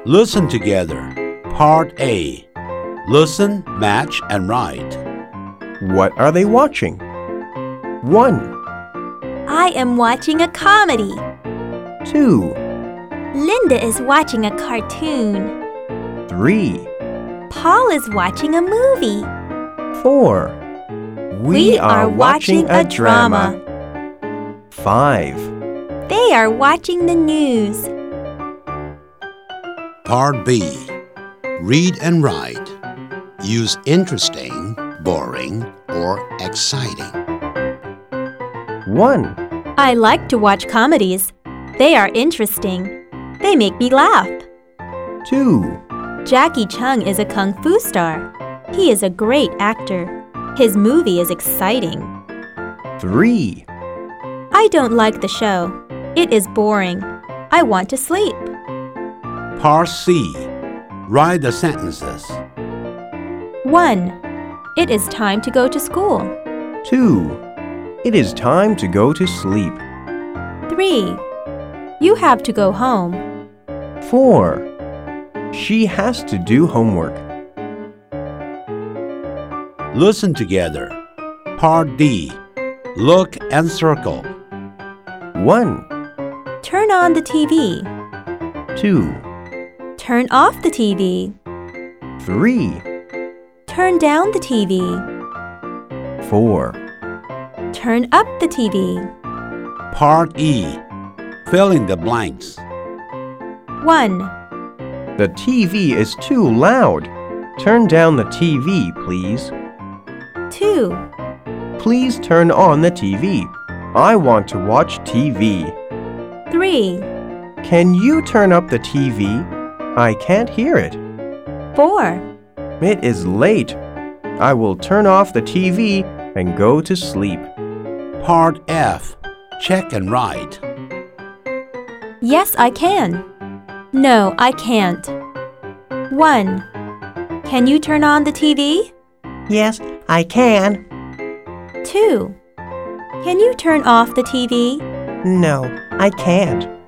Listen together. Part A. Listen, match, and write. What are they watching? 1, I am watching a comedy. 2, Linda is watching a cartoon. 3, Paul is watching a movie. 4. We are watching a drama. 5. They are watching the news. Part B. Read and write. Use interesting, boring, or exciting. 1, I like to watch comedies. They are interesting. They make me laugh. 2, Jackie Chung is a kung fu star. He is a great actor. His movie is exciting. 3, I don't like the show. It is boring. I want to sleep. Part C. Write the sentences. 1. It is time to go to school. 2, it is time to go to sleep. 3. You have to go home. 4, she has to do homework. Listen together. Part D. Look and circle. 1, Turn on the TV. 2, Turn off the TV. 3, Turn down the TV. 4. Turn up the TV. Part E. Fill in the blanks. 1. The TV is too loud. Turn down the TV, please. 2. Please turn on the TV. I want to watch TV. 3. Can you turn up the TV? I can't hear it. 4. It is late. I will turn off the TV and go to sleep. Part F. Check and write. Yes, I can. No, I can't. 1. Can you turn on the TV? Yes, I can. 2. Can you turn off the TV? No, I can't.